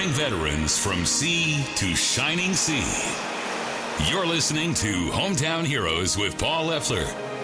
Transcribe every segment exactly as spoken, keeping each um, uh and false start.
veterans from sea to shining sea. You're listening to Hometown Heroes with Paul Leffler.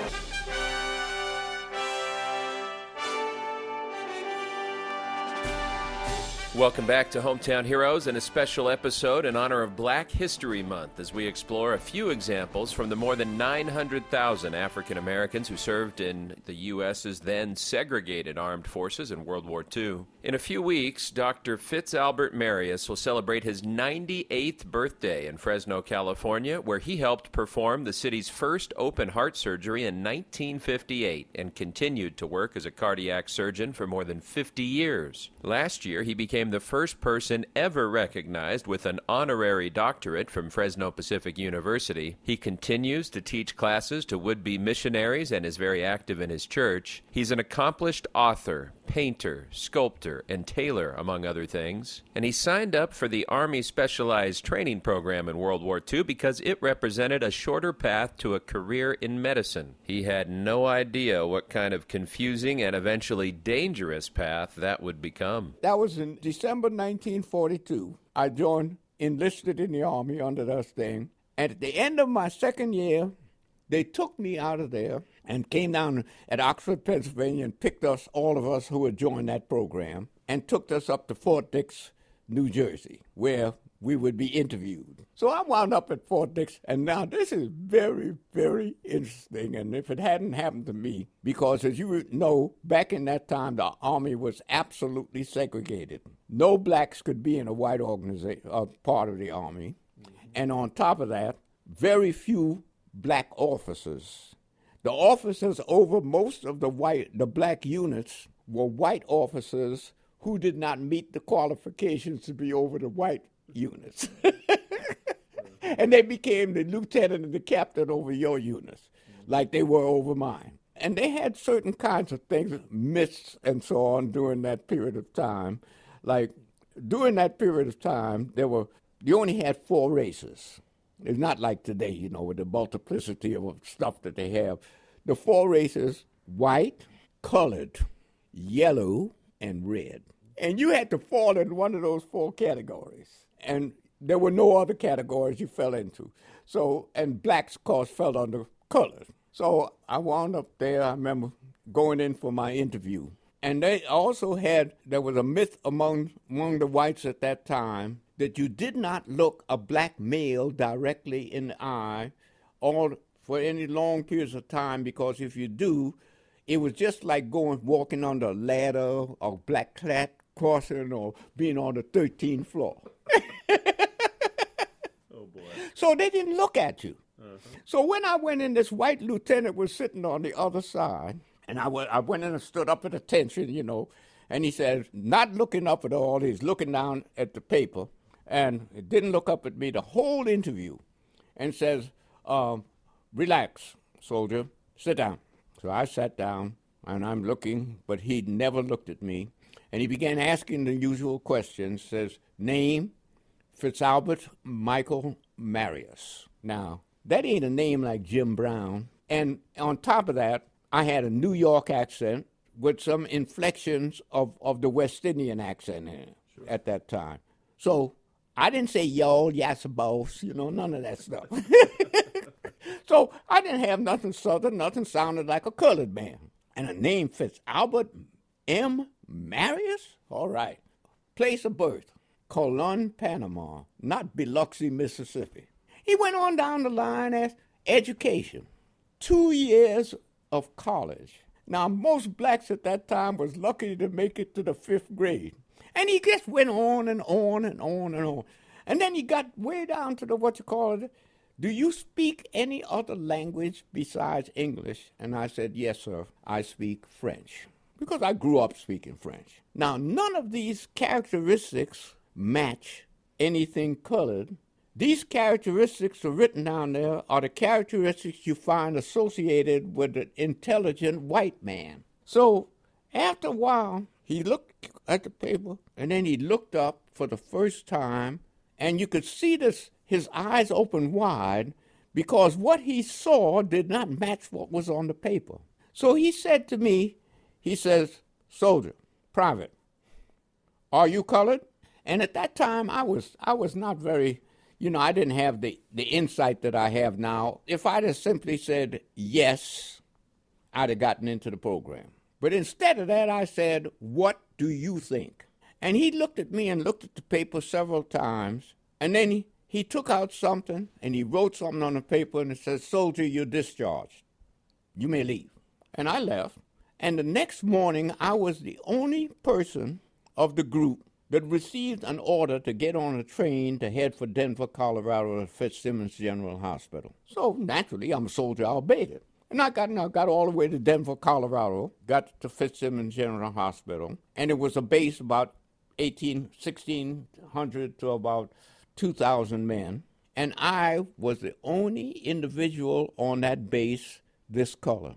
Welcome back to Hometown Heroes and a special episode in honor of Black History Month as we explore a few examples from the more than nine hundred thousand African Americans who served in the U S's then segregated armed forces in World War Two. In a few weeks, Doctor Fitz-Albert Marius will celebrate his ninety-eighth birthday in Fresno, California, where he helped perform the city's first open heart surgery in nineteen fifty-eight and continued to work as a cardiac surgeon for more than fifty years. Last year, he became the first person ever recognized with an honorary doctorate from Fresno Pacific University. He continues to teach classes to would-be missionaries and is very active in his church. He's an accomplished author, painter, sculptor, and tailor, among other things. And he signed up for the Army Specialized Training Program in World War Two because it represented a shorter path to a career in medicine. He had no idea what kind of confusing and eventually dangerous path that would become. That was in December nineteen forty-two. I joined, enlisted in the Army under that thing. And at the end of my second year, they took me out of there and came down at Oxford, Pennsylvania, and picked us, all of us who had joined that program, and took us up to Fort Dix, New Jersey, where we would be interviewed. So I wound up at Fort Dix, and now this is very, very interesting. And if it hadn't happened to me, because as you know, back in that time, the Army was absolutely segregated. No blacks could be in a white organization, uh, part of the Army. Mm-hmm. And on top of that, very few black officers. The officers over most of the white, the black units were white officers who did not meet the qualifications to be over the white units. And they became the lieutenant and the captain over your units, like they were over mine. And they had certain kinds of things, myths and so on, during that period of time. Like, during that period of time, there were, you only had four races. It's not like today, you know, with the multiplicity of stuff that they have. The four races, white, colored, yellow, and red. And you had to fall in one of those four categories. And there were no other categories you fell into. So, and blacks, of course, fell under colored. So I wound up there, I remember going in for my interview. And they also had, there was a myth among, among the whites at that time that you did not look a black male directly in the eye all for any long periods of time, because if you do, it was just like going walking on the ladder or black cat crossing or being on the thirteenth floor. Oh, boy. So they didn't look at you. Uh-huh. So when I went in, this white lieutenant was sitting on the other side, and I went, I went in and stood up at attention, you know, and he said, not looking up at all, he's looking down at the paper, and he didn't look up at me the whole interview, and says, um, relax, soldier, sit down. So I sat down, and I'm looking, but he never looked at me. And he began asking the usual questions, says, name, Fitz-Albert Michael Marius. Now, that ain't a name like Jim Brown. And on top of that, I had a New York accent with some inflections of, of the West Indian accent in it sure. At that time. So I didn't say y'all, yes, boss, you know, none of that stuff. So I didn't have nothing Southern, nothing sounded like a colored man. And a name Fitz-Albert M. Marius? All right. Place of birth, Colon, Panama, not Biloxi, Mississippi. He went on down the line as education, two years of college. Now, most blacks at that time was lucky to make it to the fifth grade. And he just went on and on and on and on. And then he got way down to the, what you call it, do you speak any other language besides English? And I said, yes, sir, I speak French, because I grew up speaking French. Now, none of these characteristics match anything colored. These characteristics are written down there are the characteristics you find associated with an intelligent white man. So after a while, he looked at the paper, and then he looked up for the first time, and you could see this, his eyes open wide, because what he saw did not match what was on the paper. So he said to me, he says, soldier, private, are you colored? And at that time, I was I was not very, you know, I didn't have the, the insight that I have now. If I'd have simply said yes, I'd have gotten into the program. But instead of that, I said, what do you think? And he looked at me and looked at the paper several times, and then he, he took out something, and he wrote something on the paper, and it says, soldier, you're discharged. You may leave. And I left. And the next morning, I was the only person of the group that received an order to get on a train to head for Denver, Colorado, to Fitzsimmons General Hospital. So naturally, I'm a soldier, I obeyed it. And I got, I got all the way to Denver, Colorado, got to Fitzsimmons General Hospital, and it was a base about eighteen, sixteen hundred to about two thousand men. And I was the only individual on that base this color.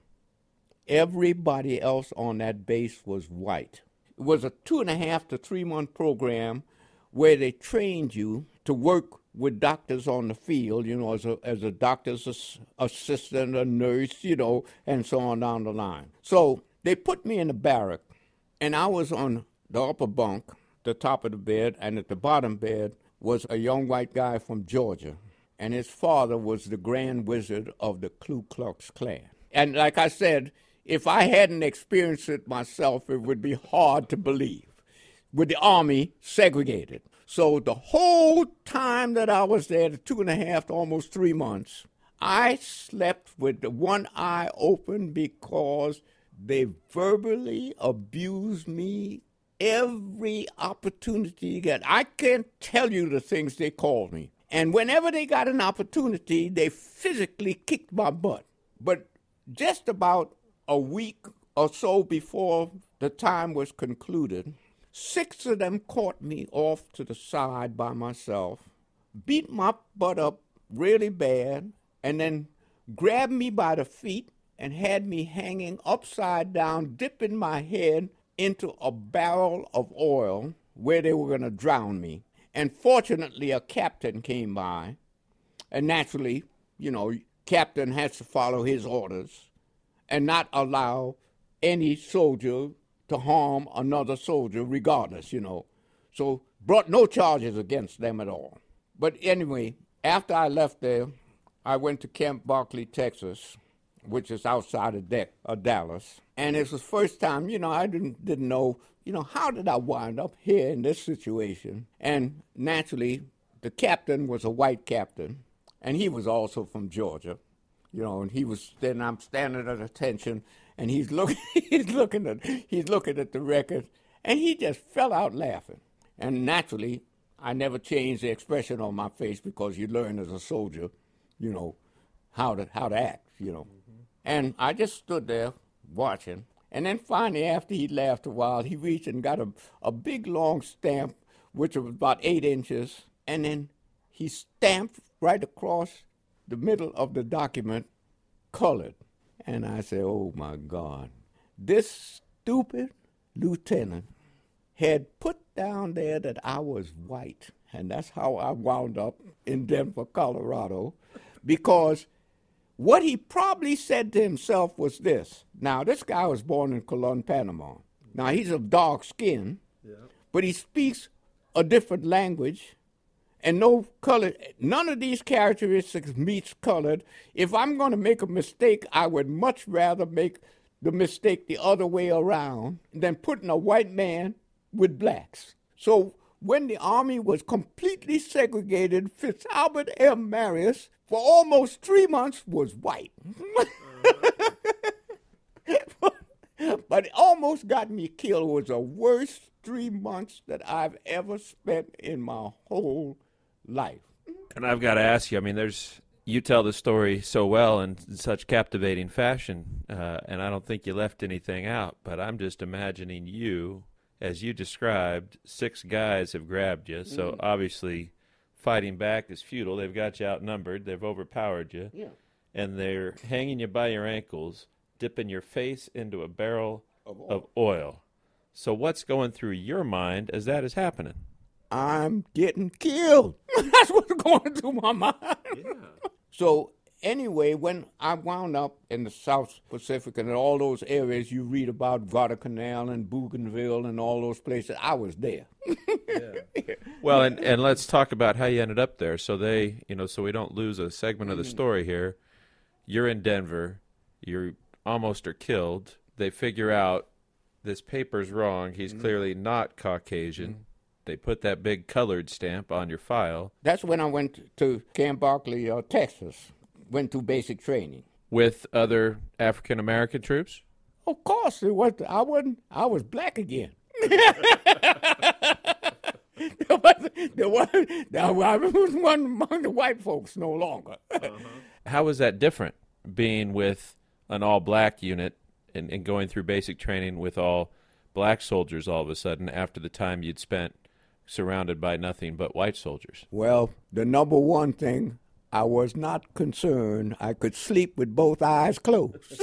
Everybody else on that base was white. It was a two and a half to three month program where they trained you to work with doctors on the field, you know, as a, as a doctor's assistant, a nurse, you know, and so on down the line. So they put me in the barrack, and I was on the upper bunk, the top of the bed, and at the bottom bed was a young white guy from Georgia, and his father was the Grand Wizard of the Ku Klux Klan. And like I said, if I hadn't experienced it myself, it would be hard to believe, with the Army segregated. So the whole time that I was there, the two and a half to almost three months, I slept with the one eye open because they verbally abused me every opportunity that I can't tell you the things they called me. And whenever they got an opportunity, they physically kicked my butt. But just about a week or so before the time was concluded, six of them caught me off to the side by myself, beat my butt up really bad, and then grabbed me by the feet and had me hanging upside down, dipping my head into a barrel of oil where they were going to drown me. And fortunately, a captain came by, and naturally, you know, captain has to follow his orders and not allow any soldier to harm another soldier regardless, you know. So brought no charges against them at all. But anyway, after I left there, I went to Camp Barkley, Texas, which is outside of, De- of Dallas. And it was the first time, you know, I didn't didn't know, you know, how did I wind up here in this situation? And naturally, the captain was a white captain, and he was also from Georgia, you know, and he was, then I'm standing at attention, and he's looking, he's looking at, he's looking at the record, and he just fell out laughing. And naturally, I never changed the expression on my face because you learn as a soldier, you know, how to how to act, you know. Mm-hmm. And I just stood there watching. And then finally, after he laughed a while, he reached and got a, a big, long stamp, which was about eight inches. And then he stamped right across the middle of the document, colored. And I said, oh, my God. This stupid lieutenant had put down there that I was white. And that's how I wound up in Denver, Colorado, because what he probably said to himself was this. Now, this guy was born in Colon, Panama. Now, he's of dark skin, yeah. But he speaks a different language, and no color. None of these characteristics meets colored. If I'm going to make a mistake, I would much rather make the mistake the other way around than putting a white man with blacks. So when the Army was completely segregated, Fitzalbert M. Marius, for almost three months, was white. But it almost got me killed. It was the worst three months that I've ever spent in my whole life. And I've got to ask you, I mean, there's you tell the story so well in such captivating fashion, uh, and I don't think you left anything out, but I'm just imagining you, as you described, six guys have grabbed you, so mm. obviously fighting back is futile. They've got you outnumbered. They've overpowered you. Yeah. And they're hanging you by your ankles, dipping your face into a barrel of oil. of oil. So what's going through your mind as that is happening? I'm getting killed. That's what's going through my mind. Yeah. So anyway, when I wound up in the South Pacific and in all those areas you read about, Guadalcanal and Bougainville and all those places, I was there. Yeah. Well, and, and let's talk about how you ended up there. So they, you know, so we don't lose a segment of the story here. You're in Denver. You almost are killed. They figure out this paper's wrong. He's mm-hmm. clearly not Caucasian. Mm-hmm. They put that big colored stamp on your file. That's when I went to Camp Barkley, uh, Texas. Went to basic training. With other African-American troops? Of course. It was, I, wasn't, I was black again. There was, there was, there was one among the white folks no longer. Uh-huh. How was that different, being with an all-black unit and, and going through basic training with all black soldiers all of a sudden after the time you'd spent surrounded by nothing but white soldiers? Well, the number one thing, I was not concerned. I could sleep with both eyes closed.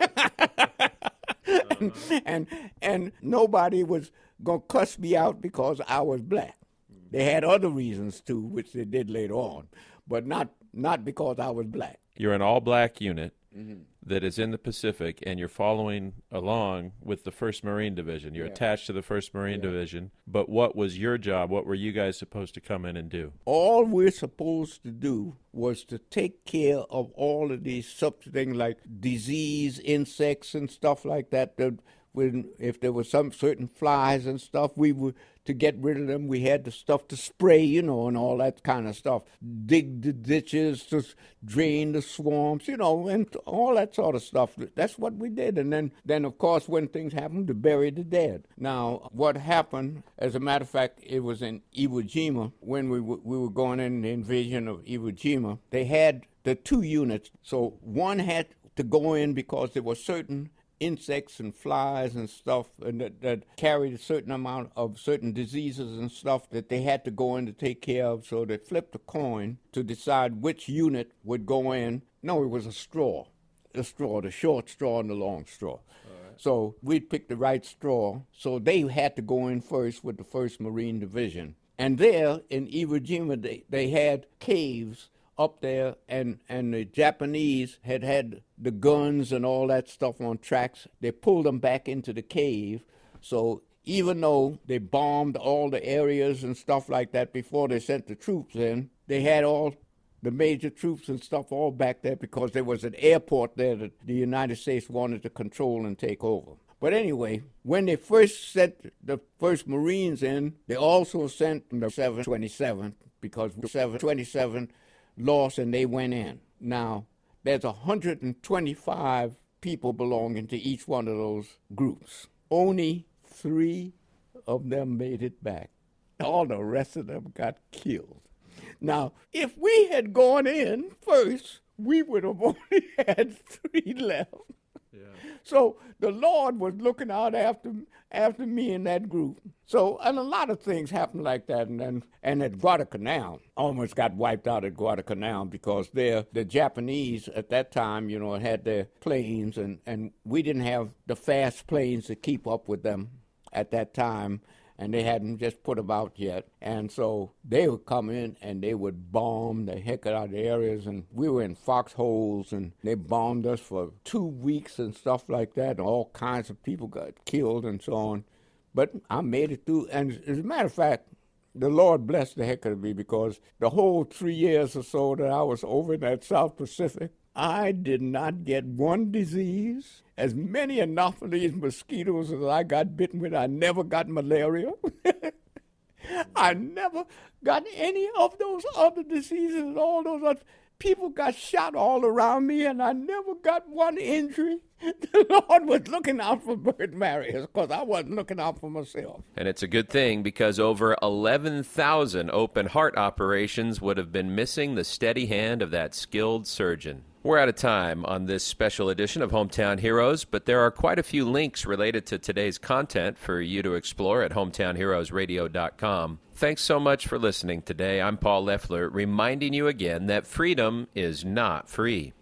and, and and nobody was going to cuss me out because I was black. They had other reasons, too, which they did later on, but not, not because I was black. You're an all-black unit mm-hmm. that is in the Pacific, and you're following along with the first Marine Division. You're yeah. attached to the first Marine yeah. Division. But what was your job? What were you guys supposed to come in and do? All we're supposed to do was to take care of all of these something like disease, insects, and stuff like that. That when if there was some certain flies and stuff, we would to get rid of them. We had the stuff to spray, you know, and all that kind of stuff. Dig the ditches, to drain the swamps, you know, and all that sort of stuff. That's what we did. And then, then of course, when things happened, to bury the dead. Now, what happened, as a matter of fact, it was in Iwo Jima, when we, w- we were going in the invasion of Iwo Jima, they had the two units. So one had to go in because there were certain insects and flies and stuff and that, that carried a certain amount of certain diseases and stuff that they had to go in to take care of. So they flipped a coin to decide which unit would go in. No, it was a straw, a straw, the short straw and the long straw. Right. So we picked the right straw. So they had to go in first with the first Marine Division. And there in Iwo Jima, they, they had caves up there, and, and the Japanese had had the guns and all that stuff on tracks. They pulled them back into the cave. So even though they bombed all the areas and stuff like that before they sent the troops in, they had all the major troops and stuff all back there because there was an airport there that the United States wanted to control and take over. But anyway, when they first sent the first Marines in, they also sent the seven twenty-seven because seven twenty-seven lost and they went in. Now, there's one hundred twenty-five people belonging to each one of those groups. Only three of them made it back. All the rest of them got killed. Now, if we had gone in first, we would have only had three left. Yeah. So the Lord was looking out after after me and that group. So, and a lot of things happened like that. And then, and at Guadalcanal, almost got wiped out at Guadalcanal because they're, the Japanese at that time, you know, had their planes, and, and we didn't have the fast planes to keep up with them at that time. And they hadn't just put them out yet. And so they would come in and they would bomb the heck out of the areas. And we were in foxholes and they bombed us for two weeks and stuff like that. And all kinds of people got killed and so on. But I made it through. And as a matter of fact, the Lord blessed the heck out of me because the whole three years or so that I was over in that South Pacific, I did not get one disease. As many Anopheles mosquitoes as I got bitten with, I never got malaria. I never got any of those other diseases and all those other. People got shot all around me, and I never got one injury. The Lord was looking out for Bert Marius because I wasn't looking out for myself. And it's a good thing because over eleven thousand open heart operations would have been missing the steady hand of that skilled surgeon. We're out of time on this special edition of Hometown Heroes, but there are quite a few links related to today's content for you to explore at hometown heroes radio dot com. Thanks so much for listening today. I'm Paul Leffler, reminding you again that freedom is not free.